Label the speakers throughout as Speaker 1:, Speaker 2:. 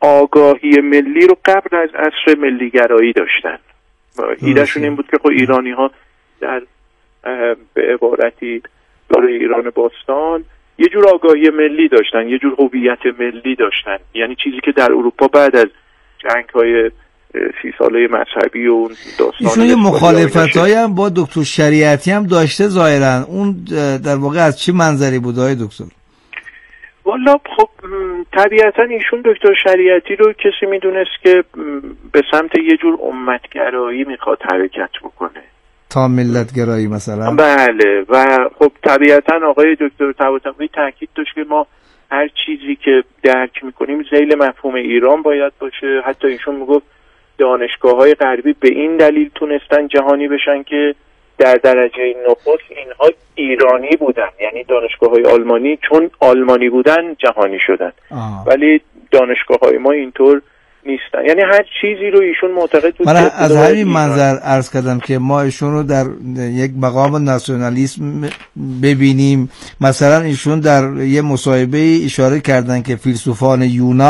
Speaker 1: آگاهی ملی رو قبل از عصر ملیگرایی داشتن. ایدهشون این بود که خب ایرانی ها در به عبارتی دوره ایران باستان یه جور آگاهی ملی داشتن، یه جور هویت ملی داشتن، یعنی چیزی که در اروپا بعد از جنگ‌های 30 ساله مذهبی و اون داستان
Speaker 2: ایشون یه مخالفت‌هایی هم با دکتر شریعتی هم داشته ظاهراً. اون در واقع از چه منظری بود آقای دکتر؟
Speaker 1: والا خب طبیعتا ایشون دکتر شریعتی رو کسی میدونست که به سمت یه جور امتگرایی میخواد حرکت بکنه،
Speaker 2: تا ملتگرایی مثلا.
Speaker 1: بله، و خب طبیعتا آقای دکتر طباطبایی تاکید داشت که ما هر چیزی که درک میکنیم ذیل مفهوم ایران باید باشه. حتی ایشون میگفت دانشگاه‌های غربی به این دلیل تونستن جهانی بشن که در درجه نخست اینها ایرانی بودن، یعنی دانشگاه‌های آلمانی چون آلمانی بودن جهانی شدن. ولی دانشگاه‌های ما اینطور نیستن، یعنی هر چیزی رو ایشون معتقد بود.
Speaker 2: من از همین منظر عرض کردم که ما ایشون رو در یک مقام ناسیونالیسم ببینیم. مثلا ایشون در یه مصاحبه اشاره کردن که فیلسوفان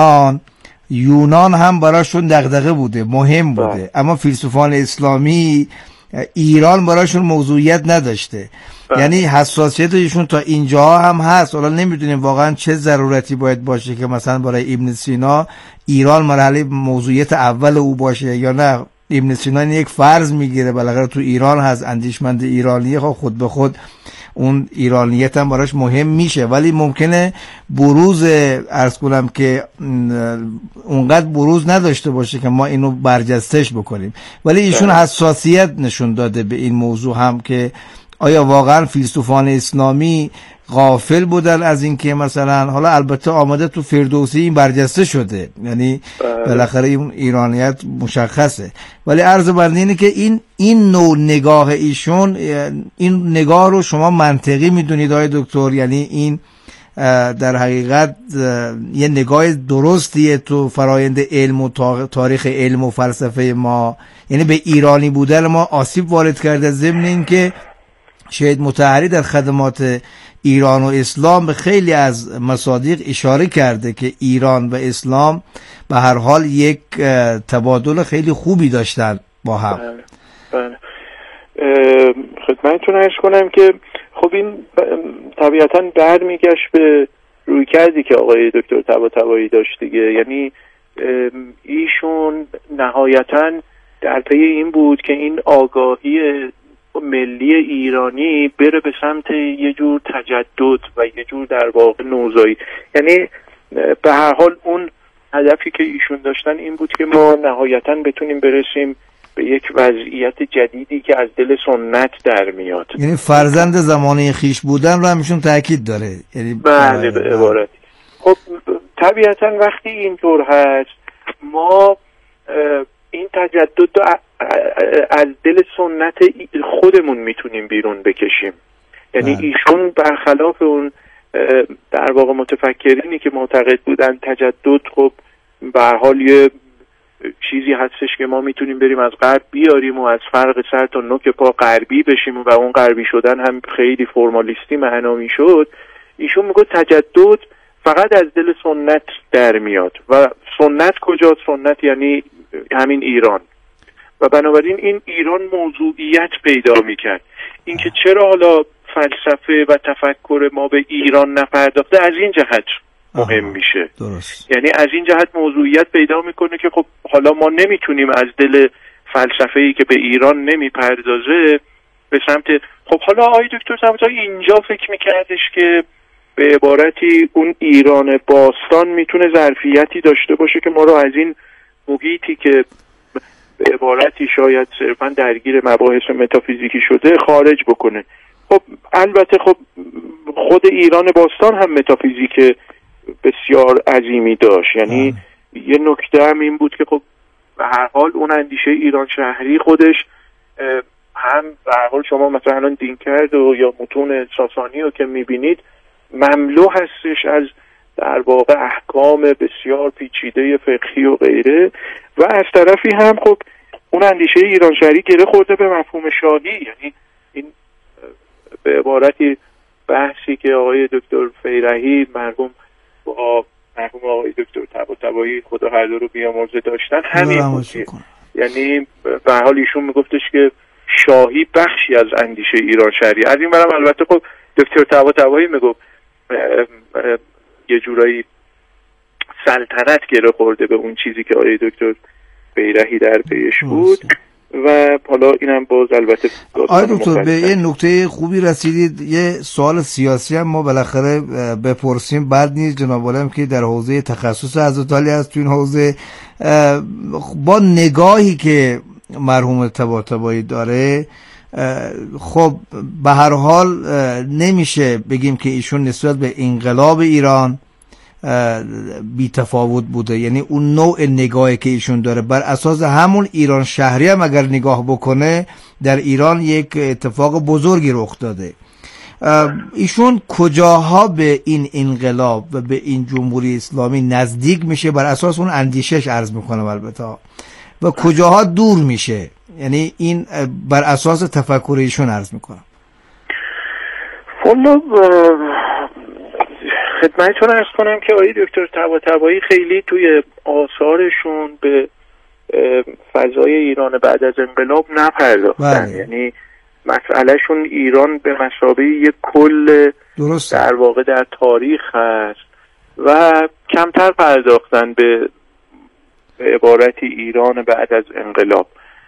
Speaker 2: یونان هم براشون دغدغه بوده، مهم بوده، اما فیلسوفان اسلامی ایران براشون موضوعیت نداشته. یعنی حساسیت ایشون تا اینجا هم هست. حالا نمیدونیم واقعا چه ضرورتی باید باشه که مثلا برای ابن سینا ایران مرحله موضوعیت اول او باشه یا نه. ابن سینا یک فرض میگیره بالاخره تو ایران هست، اندیشمند ایرانیه، خود به خود اون ایرانیت هم براش مهم میشه، ولی ممکنه بروز عرض کنم که اونقدر بروز نداشته باشه که ما اینو برجستش بکنیم. ولی ایشون حساسیت نشون داده به این موضوع هم که آیا واقعا فیلسوفان اسلامی غافل بودن از این که مثلا، حالا البته آمده تو فردوسی این برجسته شده، یعنی بالاخره اون ایرانیت مشخصه، ولی عرض بنده اینه که این نوع نگاه ایشون، این نگاه رو شما منطقی میدونید آقای دکتر؟ یعنی این در حقیقت یه نگاه درستیه تو فرایند علم و تاریخ علم و فلسفه ما، یعنی به ایرانی بودن ما آسیب وارد کرده، ضمن این که شهید مطهری در خدمات ایران و اسلام به خیلی از مصادیق اشاره کرده که ایران و اسلام به هر حال یک تبادل خیلی خوبی داشتن با هم.
Speaker 1: بله. خدمتتون عرض کنم که خب این طبیعتاً برمیگشت به رویکردی که آقای دکتر طباطبایی داشت دیگه. یعنی ایشون نهایتاً در پی این بود که این آگاهی ملی ایرانی بره به سمت یه جور تجدد و یه جور در واقع نوزایی. یعنی به هر حال اون هدفی که ایشون داشتن این بود که ما نهایتاً بتونیم برسیم به یک وضعیت جدیدی که از دل سنت در میاد.
Speaker 2: یعنی فرزند زمانه خیش بودن رو همشون تاکید داره. یعنی
Speaker 1: بله به عبارتی. خب طبیعتاً وقتی اینطور هست ما این تجدد رو از دل سنت خودمون میتونیم بیرون بکشیم. یعنی ایشون برخلاف اون در واقع متفکرینی که معتقد بودن تجدد خب به هر حال یه چیزی هستش که ما میتونیم بریم از غرب بیاریم و از فرق سر تا نوک پا غربی بشیم و اون غربی شدن هم خیلی فرمالیستی معنا میشد، ایشون میگه تجدد فقط از دل سنت در میاد. و سنت کجاست؟ سنت یعنی همین ایران. و بنابراین این ایران موضوعیت پیدا میکرد. اینکه چرا حالا فلسفه و تفکر ما به ایران نپرداخته از این جهت مهم میشه.
Speaker 2: درست.
Speaker 1: یعنی از این جهت موضوعیت پیدا میکنه که خب حالا ما نمیتونیم از دل فلسفه‌ای که به ایران نمیپردازه به سمت، خب حالا آقای دکتر طباطبایی اینجا فکر میکردش که به عبارتی اون ایران باستان میتونه ظرفیتی داشته باشه که ما رو از این محیطی که به عبارتی شاید صرفا درگیر مباحث متافیزیکی شده خارج بکنه. خب البته خب خود ایران باستان هم متافیزیک بسیار عظیمی داشت. یعنی یه نکته هم این بود که خب به هر حال اون اندیشه ایران شهری خودش هم به هر حال شما مثلا الان دینکرد و یا متون ساسانی رو که میبینید مملو هستش از در واقع احکام بسیار پیچیده فقهی و غیره، و از طرفی هم خب اون اندیشه ایران شهری گره خورده به مفهوم شاهی. یعنی این به عبارتی بحثی که آقای دکتر فیرحی مرحوم با مرحوم آقای دکتر طباطبایی خدا هر دو رو بیامرزه داشتن همین بود. یعنی به حال ایشون میگفتش که شاهی بخشی از اندیشه ایران شهری. از این برم البته خب دکتر طباطبایی میگفت یه جورایی سلطنت گره خورده به اون چیزی که آقای دکتر بیرحی در پیش بود و حالا اینم باز البته
Speaker 2: آقای دکتر به یه نکته خوبی رسیدید. یه سوال سیاسی هم ما بالاخره بپرسیم، بعد نیست جناب عالم که در حوزه تخصص حضرت علی هست تو این حوزه، با نگاهی که مرحوم طباطبایی داره، خب به هر حال نمیشه بگیم که ایشون نسبت به انقلاب ایران بی تفاوت بوده. یعنی اون نوع نگاهی که ایشون داره بر اساس همون ایران شهری هم اگر نگاه بکنه در ایران یک اتفاق بزرگی رخ داده. ایشون کجاها به این انقلاب و به این جمهوری اسلامی نزدیک میشه بر اساس اون اندیشش عرض میکنم البته، و کجاها دور میشه، یعنی این بر اساس تفکر ایشون عرض میکنم.
Speaker 1: والله خدمتتون عرض کنم که آقای دکتر طباطبایی خیلی توی آثارشون به فضای ایران بعد از انقلاب نپرداختن. یعنی مسئلهشون ایران به مثابه یک کل در واقع در تاریخ هست و کمتر پرداختن به عبارتی ایران بعد از انقلاب.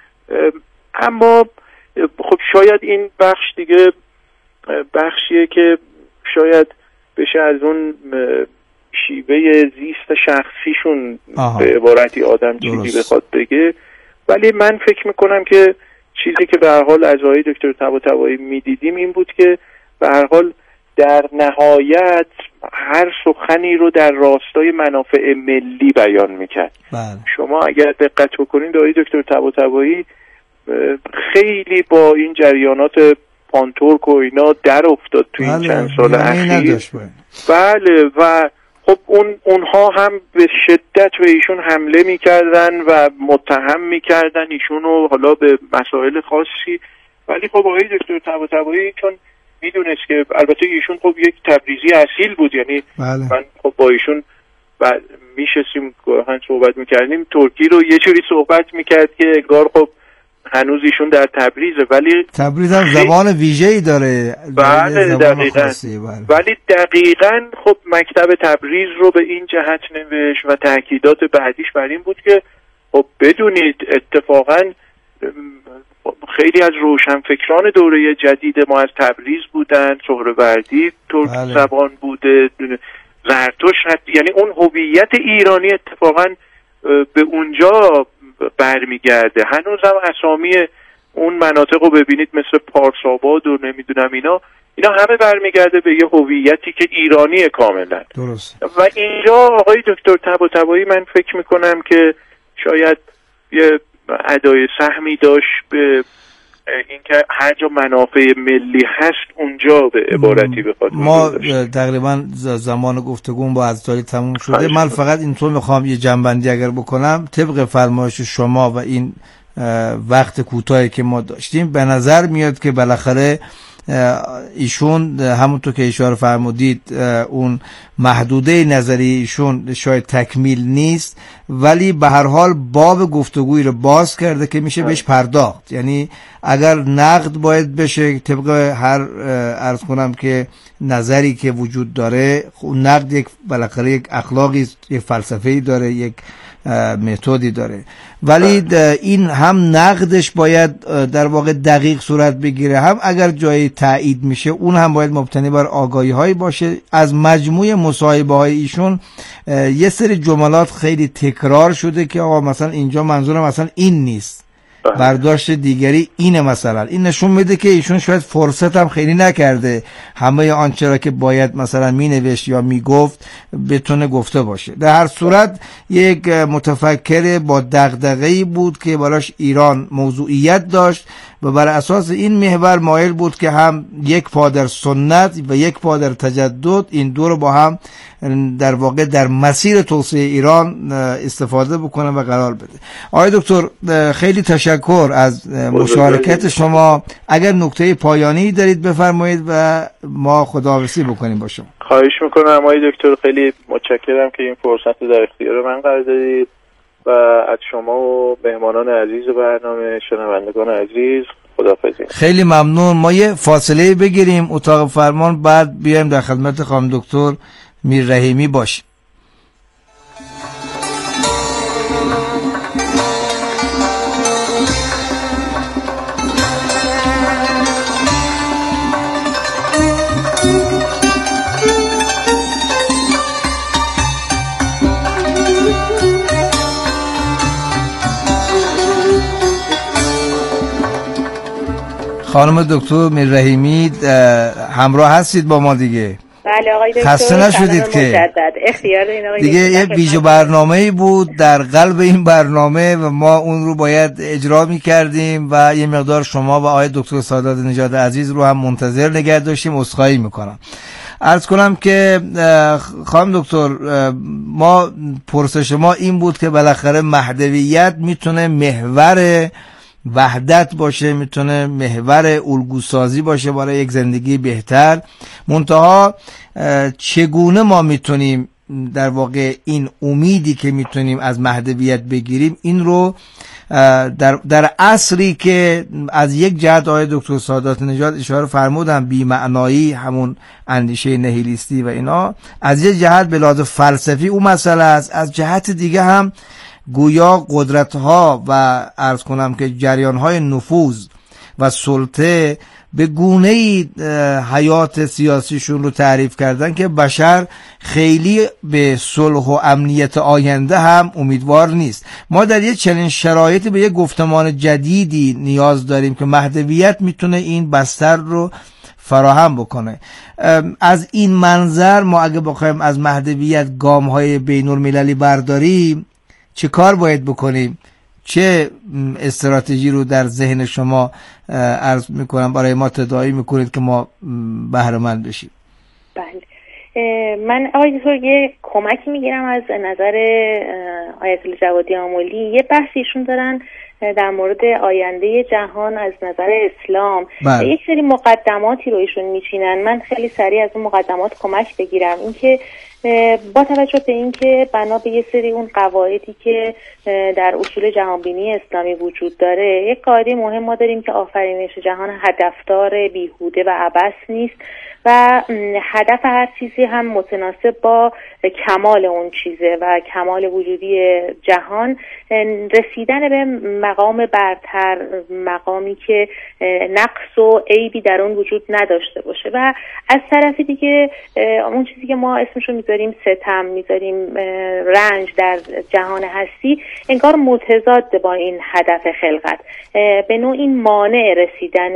Speaker 1: اما خب شاید این بخش دیگه بخشیه که شاید بشه از اون شیوه زیست شخصیشون به عبارتی آدم چیزی بخواد بگه، ولی من فکر میکنم که چیزی که به هر حال از آقای دکتر طباطبایی میدیدیم این بود که به هر حال در نهایت هر سخنی رو در راستای منافع ملی بیان میکرد. شما اگر دقت بکنید آقای دکتر طباطبایی خیلی با این جریانات پانتورک و اینا در افتاد تو این چند سال اخیر. بله و خب اونها هم به شدت به ایشون حمله میکردن و متهم میکردن ایشونو حالا به مسائل خاصی، ولی خب آقای دکتر طباطبایی چون میدونست که البته ایشون خب یک تبریزی اصیل بود، یعنی من خب با ایشون میشستیم گاهن صحبت میکردیم ترکی رو یه جوری صحبت میکرد که انگار خب هنوز ایشون در تبریزه، ولی
Speaker 2: تبریز هم زبان ویژه‌ای داره.
Speaker 1: بله دقیقاً. ولی دقیقاً خب مکتب تبریز رو به این جهت نوشت و تأکیدات بعدیش بر این بود که خب بدونید اتفاقاً خیلی از روشنفکران دوره جدید ما از تبریز بودن، سهروردی ترک زبان بوده، زرتشت، یعنی اون هویت ایرانی اتفاقاً به اونجا برمیگرده. هنوز هم اسامی اون مناطق رو ببینید مثل پارساباد و نمیدونم اینا همه برمیگرده به یه هویتی که ایرانی کاملا.
Speaker 2: درست.
Speaker 1: و اینجا آقای دکتر طباطبایی من فکر میکنم که شاید یه ادای سهمی داشت به اینکه هر جا منافع ملی هست اونجا به عبارتی بخواد.
Speaker 2: ما تقریبا زمان گفتگو با حضرت علی تموم شده. من فقط اینطور میخوام یه جنبندی اگر بکنم طبق فرمایش شما و این وقت کوتاهی که ما داشتیم، به نظر میاد که بالاخره ایشون همونطور که اشاره فرمودید اون محدوده نظری ایشون شاید تکمیل نیست، ولی به هر حال باب گفتگویی رو باز کرده که میشه بهش پرداخت. یعنی اگر نقد باید بشه طبق هر عرض کنم که نظری که وجود داره، نقد یک بالاخره یک اخلاقی، یک فلسفه‌ای داره، یک متدی داره، ولی این هم نقدش باید در واقع دقیق صورت بگیره، هم اگر جای تایید میشه اون هم باید مبتنی بر آگاهی هایی باشه. از مجموع مصاحبه های ایشون یه سری جملات خیلی تکرار شده که آقا مثلا اینجا منظورم مثلا این نیست، برداشت دیگری اینه. مثلا این نشون میده که ایشون شاید فرصت هم خیلی نکرده همه آنچه را که باید مثلا مینوشت یا میگفت بتونه گفته باشه. در هر صورت یک متفکر با دغدغه‌ای بود که براش ایران موضوعیت داشت و بر اساس این محور مایل بود که هم یک پا در سنت و یک پا در تجدد، این دو رو با هم در واقع در مسیر توسعه ایران استفاده بکنه و قرار بده. آقای دکتر خیلی تشکر از مشارکت شما. اگر نکته پایانی دارید بفرمایید و ما خداحافظی بکنیم با شما.
Speaker 1: خواهش میکنم آقای دکتر، خیلی متشکرم که این فرصت رو در اختیار من قرار دادید و از شما و مهمانان عزیز برنامه، شنوندگان عزیز خداحافظی.
Speaker 2: خیلی ممنون. ما یه فاصله بگیریم اتاق فرمان، بعد بیایم در خدمت خانم دکتر میر رحیمی باشیم. خانم دکتر میر رحیمی همراه هستید با ما دیگه؟
Speaker 3: بله آقای دکتر،
Speaker 2: خسته نشدید که
Speaker 3: اختیار این آقای
Speaker 2: دیگه یه ویژه برنامه‌ای بود در قلب این برنامه و ما اون رو باید اجرا می‌کردیم و یه مقدار شما و آقای دکتر سادات نژاد عزیز رو هم منتظر نگه داشتیم. عذرخواهی می‌کنم. عرض کنم که خانم دکتر، ما پرسش ما این بود که بالاخره مهدویت میتونه محور وحدت باشه، میتونه محور الگوسازی باشه برای یک زندگی بهتر. منتها چگونه ما میتونیم در واقع این امیدی که میتونیم از مهدویت بگیریم این رو در عصری که از یک جهت آقای دکتر سادات نژاد اشاره فرمودن بی‌معنایی، همون اندیشه نهیلیستی و اینا، از یک جهت به لحاظ فلسفی اون مسئله است، از جهت دیگه هم گویا قدرت‌ها و عرض کنم که جریان‌های نفوذ و سلطه به گونه‌ای حیات سیاسیشون رو تعریف کردن که بشر خیلی به صلح و امنیت آینده هم امیدوار نیست. ما در یک چنین شرایطی به یک گفتمان جدیدی نیاز داریم که مهدویت میتونه این بستر رو فراهم بکنه. از این منظر ما اگه بخوایم از مهدویت گام‌های بین‌المللی برداریم چه کار باید بکنیم؟ چه استراتژی رو در ذهن شما عرض میکنم برای ما تداعی میکنید که ما بهره مند بشیم؟
Speaker 3: بله، من آقای دکتر یه کمکی میگیرم از نظر آیت الله جوادی آملی. یه بحثیشون دارن در مورد آینده جهان از نظر اسلام. یک سری مقدماتی رو ایشون میچینن. من خیلی سریع از اون مقدمات کمک بگیرم. اینکه با توجه به اینکه بنا به یه سری اون قواعدی که در اصول جهانبینی اسلامی وجود داره، یک قاعده مهم ما داریم که آفرینش جهان هدفدار بیهوده و عبث نیست و هدف هر چیزی هم متناسب با کمال اون چیزه و کمال وجودی جهان رسیدن به مقام برتر، مقامی که نقص و عیبی در اون وجود نداشته باشه. و از طرف دیگه اون چیزی که ما اسمشو میذاریم ستم، میذاریم رنج در جهان هستی، انگار متضاد با این هدف خلقت، به نوع این مانع رسیدن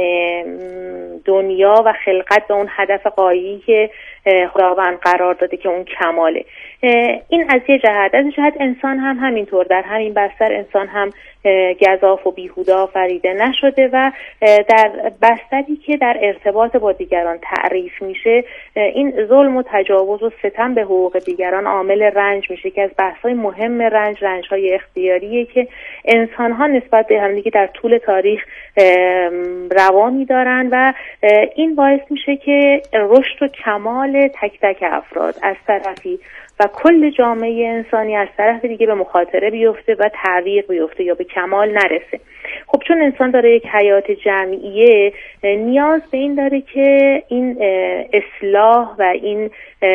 Speaker 3: دنیا و خلقت به اون هدف غایی که خداوند قرار داده که اون کماله. این از یه جهت. از یه جهت انسان هم همینطور، در همین بستر انسان هم گزاف و بیهوده آفریده نشده و در بستری که در ارتباط با دیگران تعریف میشه، این ظلم و تجاوز و ستم به حقوق دیگران عامل رنج میشه که از بحث‌های مهم رنج‌های اختیاریه که انسان‌ها نسبت به همدیگه در طول تاریخ روا می‌دارن و این باعث میشه که رشد و کمال تک تک افراد از طرفی و کل جامعه انسانی از طرف دیگه به مخاطره بیفته و تعویق بیفته یا به کمال نرسه. خب چون انسان داره یک حیات جمعیه، نیاز به این داره که این اصلاح و این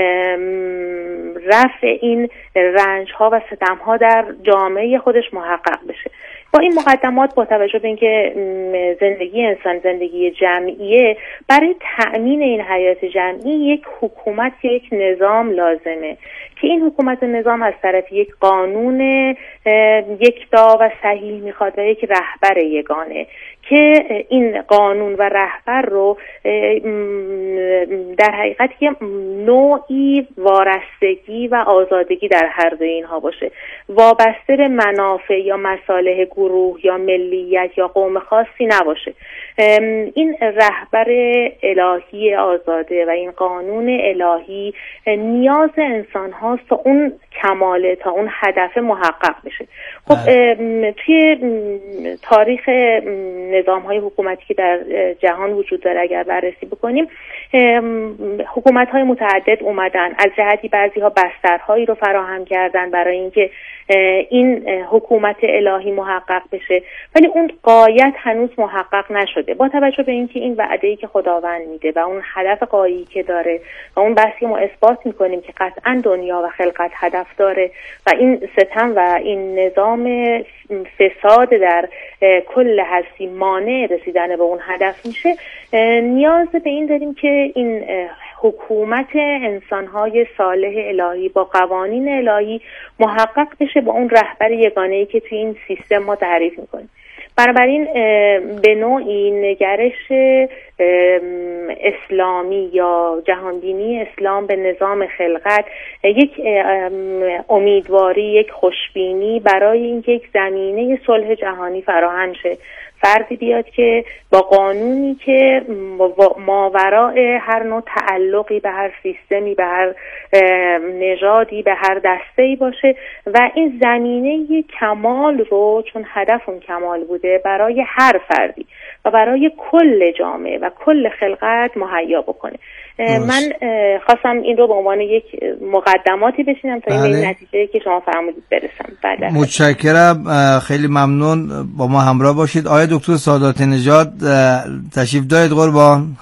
Speaker 3: رفع این رنج‌ها و ستم‌ها در جامعه خودش محقق بشه. با این مقدمات، با توجه به اینکه زندگی انسان زندگی جمعیه، برای تأمین این حیات جمعی یک حکومت یا یک نظام لازمه که این حکومت و نظام از طرف یک قانون یکتا و صحیح میخواد و یک رهبر یگانه که این قانون و رهبر رو در حقیقت یه نوعی وارستگی و آزادگی در هر دوی اینها باشه، وابسته به منافع یا مصالح گروه یا ملیت یا قوم خاصی نباشه. این رهبر الهی آزاده و این قانون الهی نیاز انسان هاست تا اون کماله، تا اون هدف محقق بشه. خب توی تاریخ نظام های حکومتی که در جهان وجود داره اگر بررسی بکنیم، حکومت های متعدد اومدن، از جهتی بعضی ها بسترهایی رو فراهم کردن برای اینکه این حکومت الهی محقق بشه، ولی اون غایت هنوز محقق نشده. با توجه به اینکه این وعده‌ای که خداوند میده و اون هدف غایی که داره و اون بحثی ما اثبات میکنیم که قطعا دنیا و خلقت هدف داره و این ستم و این نظام فساد در کل هستی مانع رسیدن به اون هدف میشه، نیاز به این داریم که این حکومت انسانهای صالح الهی با قوانین الهی محقق بشه با اون رهبر یگانه‌ای که توی این سیستم ما تعریف میکنیم. بنابراین به نوعی نگرش اسلامی یا جهانبینی اسلام به نظام خلقت یک امیدواری، یک خوشبینی برای اینکه یک زمینه صلح جهانی فراهم شه، فردی بیاد که با قانونی که ماوراء هر نوع تعلقی به هر سیستمی، به هر نژادی، به هر دسته‌ای باشه و این زمینه کمال رو، چون هدف اون کمال بوده، برای هر فردی و برای کل جامعه و کل خلقت مهیا بکنه. من خواستم این رو به عنوان یک مقدماتی بشینم تا این نتیجه که شما فرمودید برسم.
Speaker 2: متشکرم، خیلی ممنون. با ما همراه باشید. آقای دکتر سادات نژاد تشریف دارید قربان؟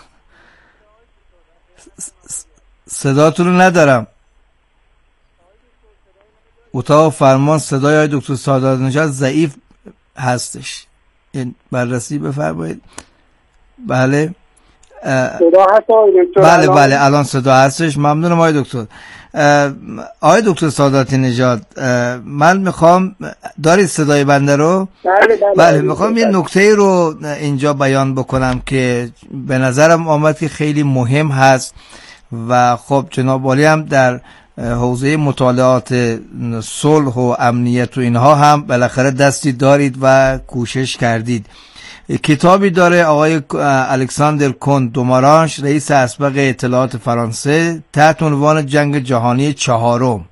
Speaker 2: صداتون رو ندارم. اتاق فرمان صدای آقای دکتر سادات نژاد ضعیف هستش. این بررسی بفرمایید. بله
Speaker 4: صدا هست آقای دکتر؟
Speaker 2: بله الان صدا هستش. ممنونم آقای دکتر. آقای دکتر سادات نژاد، من میخوام، دارید صدای بنده رو؟ بله میخوام یه نکته رو اینجا بیان بکنم که به نظرم آمد که خیلی مهم هست و خب جناب عالی هم در حوزه مطالعات صلح و امنیت و اینها هم بالاخره دستی دارید و کوشش کردید. کتابی داره آقای الکساندر کند دومارانش، رئیس اسبق اطلاعات فرانسه، تحت عنوان جنگ جهانی چهارم،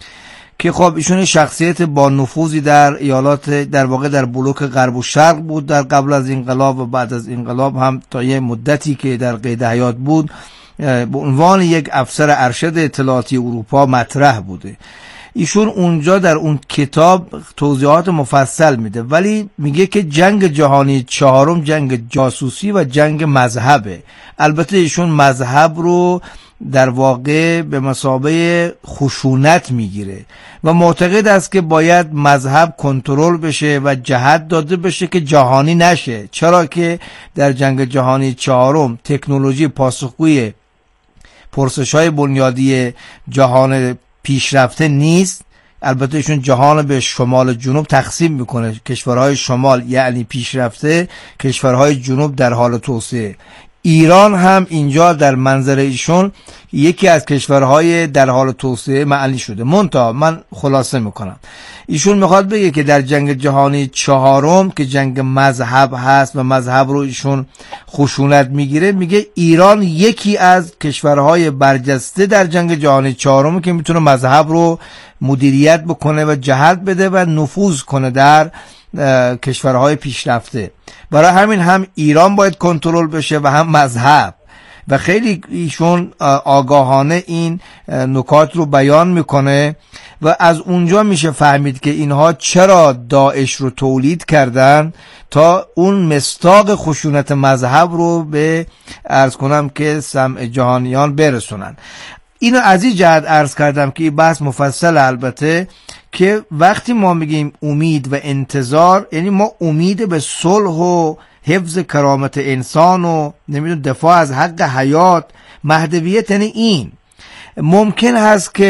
Speaker 2: که خب ایشون شخصیت با نفوذی در ایالات، در واقع در بلوک غرب و شرق بود در قبل از انقلاب و بعد از انقلاب هم تا یه مدتی که در قید حیات بود به عنوان یک افسر ارشد اطلاعاتی اروپا مطرح بوده. ایشون اونجا در اون کتاب توضیحات مفصل میده، ولی میگه که جنگ جهانی چهارم جنگ جاسوسی و جنگ مذهبه. البته ایشون مذهب رو در واقع به مثابه خشونت میگیره و معتقد است که باید مذهب کنترل بشه و جهت داده بشه که جهانی نشه، چرا که در جنگ جهانی چهارم تکنولوژی پاسخگوی پرسش‌های بنیادی جهان پیشرفته نیست. البته ایشون جهان به شمال و جنوب تقسیم میکنه، کشورهای شمال یعنی پیشرفته، کشورهای جنوب در حال توسعه. ایران هم اینجا در منظر ایشون یکی از کشورهای در حال توسعه معنی شده. منتها من خلاصه میکنم، ایشون میخواد بگه که در جنگ جهانی چهارم که جنگ مذهب هست و مذهب رو ایشون خشونت میگیره، میگه ایران یکی از کشورهای برجسته در جنگ جهانی چهارم که میتونه مذهب رو مدیریت بکنه و جهت بده و نفوذ کنه در کشورهای پیشرفته. برای همین هم ایران باید کنترل بشه و هم مذهب، و خیلی ایشون آگاهانه این نکات رو بیان میکنه و از اونجا میشه فهمید که اینها چرا داعش رو تولید کردن تا اون مصداق خشونت مذهب رو به عرض کنم که سمع جهانیان برسونن. اینو از این جهت عرض کردم که این بحث مفصل، البته که وقتی ما میگیم امید و انتظار، یعنی ما امید به صلح و حفظ کرامت انسان و نمیدونم دفاع از حق حیات، مهدویت، یعنی این ممکن هست که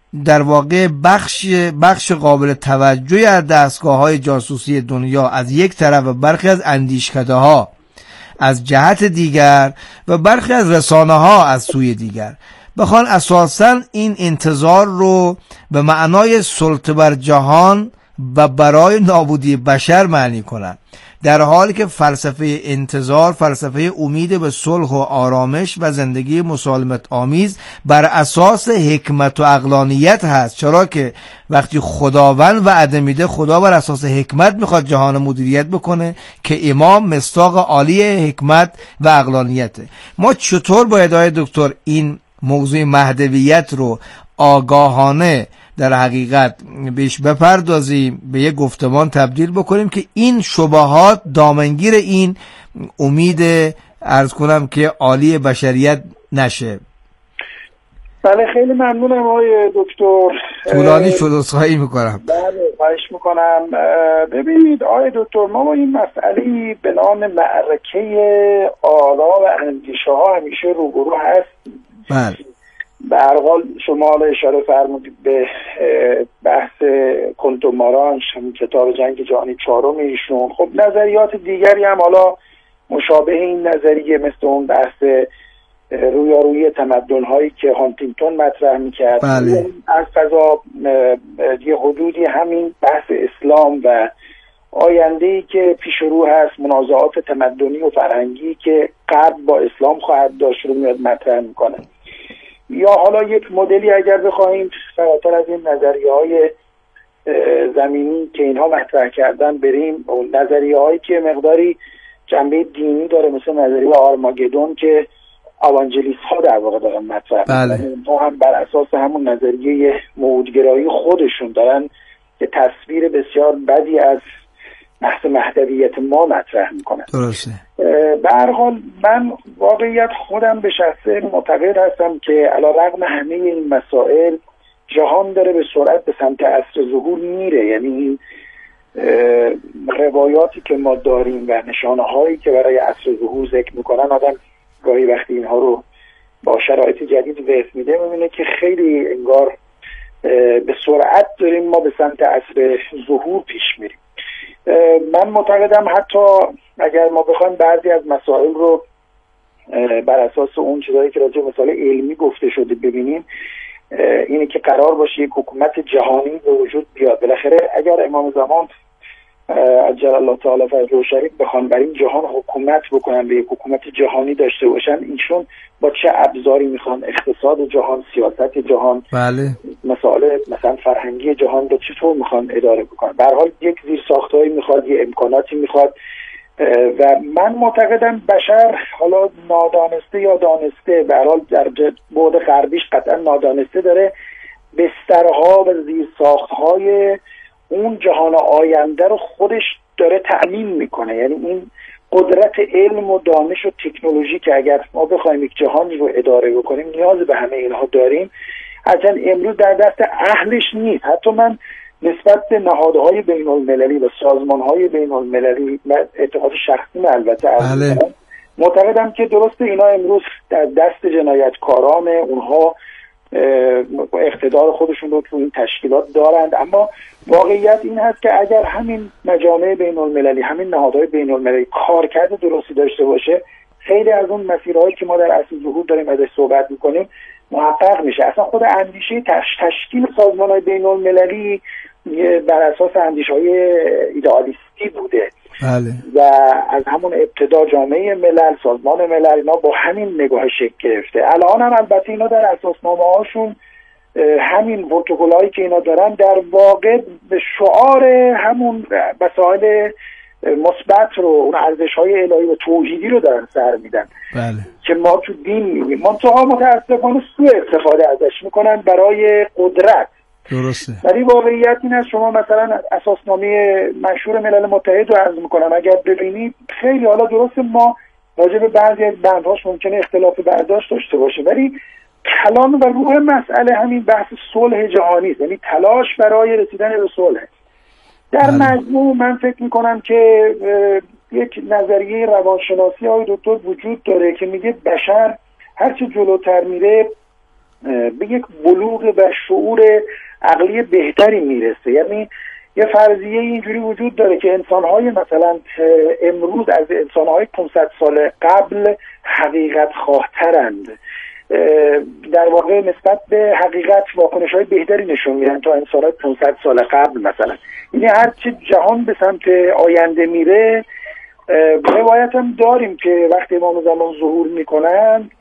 Speaker 2: در واقع بخش قابل توجهی از دستگاه‌های جاسوسی دنیا از یک طرف و برخی از اندیشکده‌ها از جهت دیگر و برخی از رسانه‌ها از سوی دیگر بخوان اساساً این انتظار رو به معنای سلطه بر جهان و برای نابودی بشر معنی کنن، در حالی که فلسفه انتظار فلسفه امید به صلح و آرامش و زندگی مسالمت آمیز بر اساس حکمت و عقلانیت هست. چرا که وقتی خداوند وعده میده، خدا بر اساس حکمت میخواد جهان مدیریت بکنه که امام مصداق عالی حکمت و عقلانیته. ما چطور باید آقای دکتر این موضوع مهدویت رو آگاهانه در حقیقت بهش بپردازیم، به یک گفتمان تبدیل بکنیم که این شبهات دامنگیر این امید عرض کنم که عالی بشریت نشه؟
Speaker 4: بله خیلی ممنونم آقای دکتر.
Speaker 2: طولانی شد، عذرخواهی میکنم.
Speaker 4: بله خواهش میکنم. ببینید آقای دکتر، ما با این مسئله به نام معرکه آرا و اندیشه ها همیشه روبرو هست.
Speaker 2: بله.
Speaker 4: به هر حال شما اشاره فرمودید به بحث کنتومارانش، همین کتاب جنگ جهانی چهارم ایشون. خب نظریات دیگری هم حالا مشابه این نظریه، مثل اون بحث رویارویی تمدن‌هایی که هانتینگتون مطرح می‌کرد.
Speaker 2: بله.
Speaker 4: از قضا یه حدودی همین بحث اسلام و آینده‌ای که پیش رو هست، منازعات تمدنی و فرهنگی که غرب با اسلام خواهد داشت رو میاد مطرح میکنه. یا حالا یک مدلی اگر بخوایم فراتر از این نظریه‌های زمینی که اینها مطرح کردن بریم، نظریه‌هایی که مقداری جنبه دینی داره، مثل نظریه آرماگدون که اوانجلیست ها در واقع دارن مطرح
Speaker 2: بله.
Speaker 4: ما هم بر اساس همون نظریه موجگرایی خودشون دارن که تصویر بسیار بدی از بحث مهدویت ما مطرح میکنن.
Speaker 2: درسته.
Speaker 4: به هر حال من واقعیت خودم به شخصه معتقد هستم که علیرغم همه این مسائل جهان داره به سرعت به سمت عصر ظهور میره. یعنی این روایاتی که ما داریم و نشانه هایی که برای عصر ظهور ذکر میکنن، آدم گاهی وقتی اینها رو با شرایط جدید وصف میده میبینه که خیلی انگار به سرعت داریم ما به سمت عصر ظهور پیش میریم. من معتقدم حتی اگر ما بخوایم بعضی از مسائل رو بر اساس اون چیزایی که راجع به مسائل علمی گفته شده ببینیم، اینه که قرار باشه یک حکومت جهانی به وجود بیاد. بالاخره اگر امام زمان عجل الله تعالی فرجه شریف بخوان بر این جهان حکومت بکنن، به یک حکومت جهانی داشته باشن، اینشون با چه ابزاری میخوان اقتصاد جهان، سیاست جهان،
Speaker 2: بله،
Speaker 4: مسائل مثلا فرهنگی جهان رو چطور میخوان اداره بکنن؟ به هر حال یک زیرساختایی میخواد، یک امکاناتی میخواد. و من معتقدم بشر حالا نادانسته یا دانسته، به هر حال در بعد غربیش قطعا نادانسته داره بسترها و زیرساختهای اون جهان آینده رو خودش داره تأمین میکنه. یعنی این قدرت علم و دانش و تکنولوژی که اگر ما بخوایم یک جهانی رو اداره بکنیم نیاز به همه اینها داریم، اصلا امروز در دست اهلش نیست. حتی من نسبت به نهادهای بین المللی و سازمانهای بین المللی، اعتقاد شخصی البته معتقدم که درسته اینا امروز در دست جنایتکاران، اونها اقتدار خودشون رو تو این تشکیلات دارند، اما واقعیت این هست که اگر همین مجامع بین المللی، همین نهادهای بین المللی کارکرد درستی داشته باشه، خیلی از اون مسیرهایی که ما در عصر ظهور داریم ازش صحبت میکنیم محقق میشه. اصلا خود اندیشه تشکیل سازمانهای بین المللی بر اساس اندیشه‌های ایدئالیستی بوده.
Speaker 2: بله.
Speaker 4: و از همون ابتدا جامعه ملل، سازمان ملل، اینا با همین نگاه شکل گرفته. الان هم البته اینا در اساسنامه هاشون همین پروتکل‌هایی که اینا دارن در واقع به شعار همون مسائل مثبت رو، اون ارزش‌های الهی و توحیدی رو دارن سر میدن.
Speaker 2: بله.
Speaker 4: که ما تو دین میگیم. منتها متأسفانه سوء استفاده ازش میکنن برای قدرت.
Speaker 2: درسته.
Speaker 4: ولی واقعیت این است، شما مثلا اساسنامه مشهور ملل متحد رو عرض میکنم اگر ببینید، خیلی حالا درسته ما راجع به بعضی از بندهاش ممکنه اختلاف برداشت داشته باشه، ولی کلام و روح مسئله همین بحث صلح جهانی است، یعنی تلاش برای رسیدن به صلح. در مجموع من فکر میکنم که یک نظریه روانشناسی های دکتر وجود داره که میگه بشر هرچه جلوتر میره به یک بلوغ و شعور عقلی بهتری میرسه. یعنی یه فرضیه اینجوری وجود داره که انسان‌های مثلا امروز از انسان‌های 500 سال قبل حقیقت خواهترند، در واقع نسبت به حقیقت واکنش‌های بهتری نشون میدن تا انسان‌های 500 سال قبل مثلا. یعنی هرچی جهان به سمت آینده میره، روایت هم داریم که وقتی امام زمان ظهور میکنن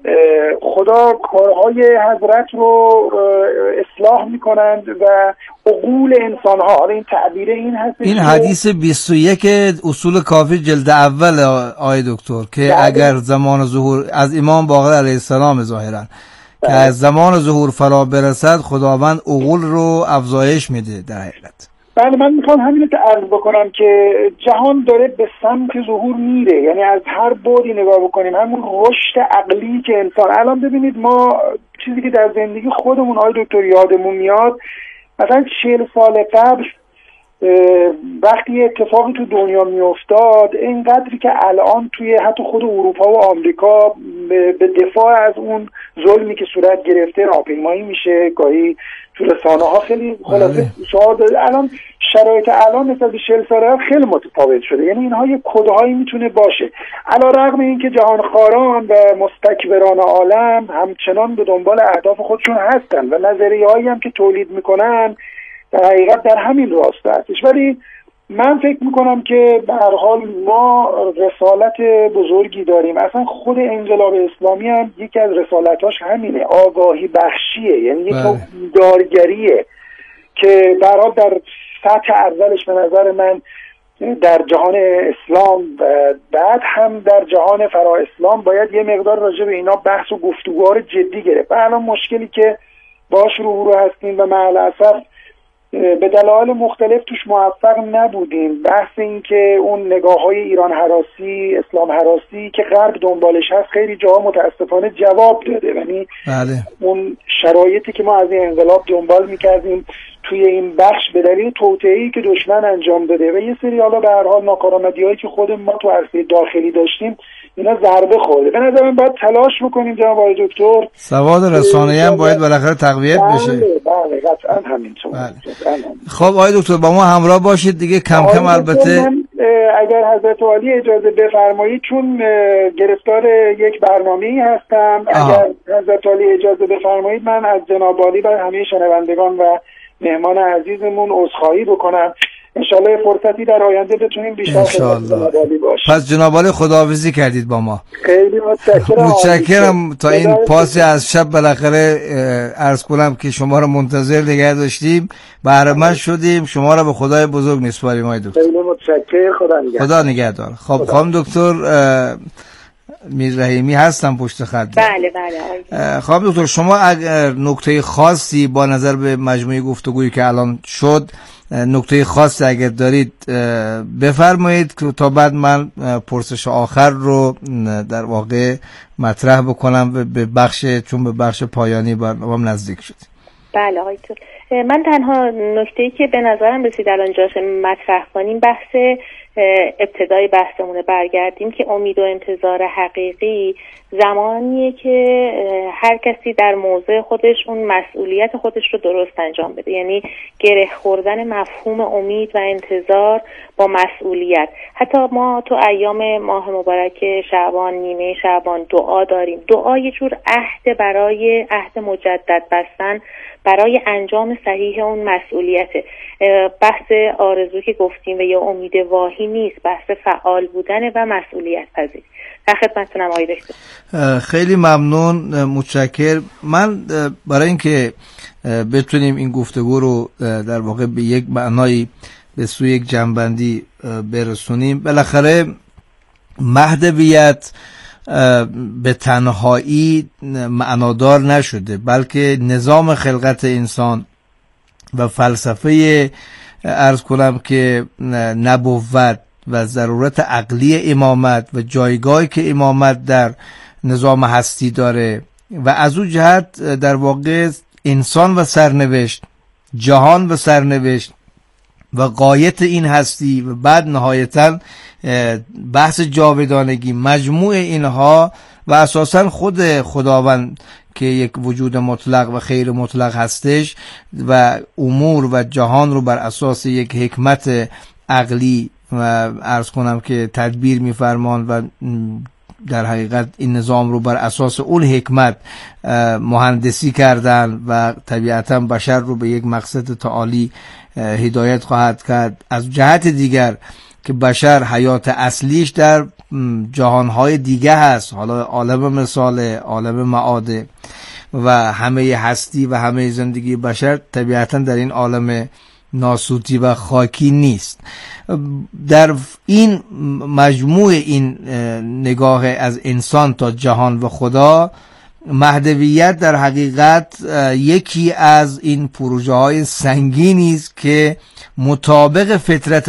Speaker 4: خدا کارهای حضرت رو اصلاح میکنند و عقول انسان‌ها، حالا این تعبیر این هست،
Speaker 2: این حدیث 21 اصول کافی جلد اول آقای دکتر که اگر زمان ظهور از امام باقر علیه السلام ظاهرا که از زمان ظهور فرا برسد خداوند عقول رو افزایش میده در حقیقت.
Speaker 4: بله، من میخوام همین رو عرض بکنم که جهان داره به سمت ظهور میره. یعنی از هر بعدی نگاه بکنیم همون رشد عقلی که انسان الان ببینید، ما چیزی که در زندگی خودمون آقای دکتر یادمون میاد، مثلا 40 سال قبل وقتی اتفاقی تو دنیا میافتاد، اینقدری که الان توی حتی خود اروپا و آمریکا به دفاع از اون ظلمی که صورت گرفته راهپیمایی میشه، گاهی تو رسانه ها خیلی خلاصه شاهد. الان شرایط الان نسبت به 40 سال قبل خیلی متفاوت شده. یعنی اینها یه کدهایی میتونه باشه، علیرغم اینکه جهانخواران و مستکبران عالم همچنان به دنبال اهداف خودشون هستن و نظریه‌هایی هم که تولید میکنن در حقیقت در همین راستا هستش. ولی من فکر میکنم که به هر حال ما رسالت بزرگی داریم. اصلا خود انقلاب اسلامی هم یکی از رسالتاش همینه، آگاهی بخشیه. یعنی یک نوع بیدارگریه که به هر حال در سطح اولش به نظر من در جهان اسلام و بعد هم در جهان فرا اسلام باید یه مقدار راجع به اینا بحث و گفتگوها جدی گرفت. الان مشکلی که باش رو هستیم و مع الاسف به دلایل مختلف توش موفق نبودیم، بحث این که اون نگاه‌های ایران هراسی، اسلام هراسی که غرب دنبالش هست خیلی جاها متاسفانه جواب داده. یعنی اون شرایطی که ما از این انقلاب دنبال می‌کردیم توی این بخش به دلیل توطئه‌ای که دشمن انجام داده و یه سری حالا به هر حال ناکارآمدی‌هایی که خود ما تو عرصه داخلی داشتیم، اینا ضربه خورده. به نظر من باید تلاش بکنیم جناب آقای دکتر.
Speaker 2: سواد رسانه‌ای هم باید بالاخره تقویت بشه.
Speaker 4: بله قطعاً همینطور.
Speaker 2: خب آقای دکتر با ما همراه باشید دیگه کم کم. البته
Speaker 4: اگر حضرت عالی اجازه بفرمایید، چون گرفتار یک برنامه‌ای هستم، اگر حضرت عالی اجازه بفرمایید من از جناب عالی برای همه شنوندگان و مهمان عزیزمون عذرخواهی بکنم. انشالله فرصتی در آینده بتونیم بیشتر خدمت باشیم.
Speaker 2: پس جناب عالی خداحافظی کردید با ما.
Speaker 4: خیلی
Speaker 2: متشکرم. تا این پاسی از شب بالاخره عرض کنم که شما رو منتظر نگه داشتیم، بهره مند شدیم. شما رو به خدای بزرگ میسپاریم آقای دکتر.
Speaker 4: خیلی متشکرم.
Speaker 2: خدا نگهدار. خب خانم دکتر میر رحیمی هستم پشت خط.
Speaker 3: بله.
Speaker 2: خانم دکتر شما اگر نکته خاصی با نظر به مجموعه گفتگویی که الان شد، نکته خاصی اگر دارید بفرمایید تا بعد من پرسش آخر رو در واقع مطرح بکنم به بخش، چون به بخش پایانی برنامه نزدیک شد.
Speaker 3: بله آقای دکتر، من تنها نکته‌ای که به نظرم رسید الان جاش مطرح کنیم بحث ابتدای بحثمونه. برگردیم که امید و انتظار حقیقی زمانیه که هر کسی در موضع خودش اون مسئولیت خودش رو درست انجام بده. یعنی گره خوردن مفهوم امید و انتظار با مسئولیت. حتی ما تو ایام ماه مبارک شعبان، نیمه شعبان دعا داریم. دعا یه جور عهد برای عهد مجدد بستن برای انجام صحیح اون مسئولیته. بحث آرزو که گفتیم و یا امید واهی نیست، بحث فعال بودن و مسئولیت پذیر. در خدمتتونم آقای دکتر.
Speaker 2: خیلی ممنون، متشکرم. من برای اینکه بتونیم این گفتگو رو در واقع به یک معنایی به سوی یک جنبندی برسونیم، بالاخره مهدویت به تنهایی معنادار نشده، بلکه نظام خلقت انسان و فلسفه عرض کنم که نبوت و ضرورت عقلی امامت و جایگاهی که امامت در نظام هستی داره و از اون جهت در واقع انسان و سرنوشت، جهان و سرنوشت و غایت این هستی و بعد نهایتاً بحث جاودانگی، مجموع اینها و اساساً خود خداوند که یک وجود مطلق و غیر مطلق هستش و امور و جهان رو بر اساس یک حکمت عقلی و عرض کنم که تدبیر میفرمان و در حقیقت این نظام رو بر اساس اون حکمت مهندسی کردن و طبیعتا بشر رو به یک مقصد تعالی هدایت خواهد کرد. از جهت دیگر که بشر حیات اصلیش در جهانهای دیگه هست، حالا عالم مثال، عالم معاده و همه هستی و همه زندگی بشر طبیعتا در این عالم ناسوتی و خاکی نیست. در این مجموع این نگاه از انسان تا جهان و خدا، مهدویت در حقیقت یکی از این پروژه های سنگینی است که مطابق فطرت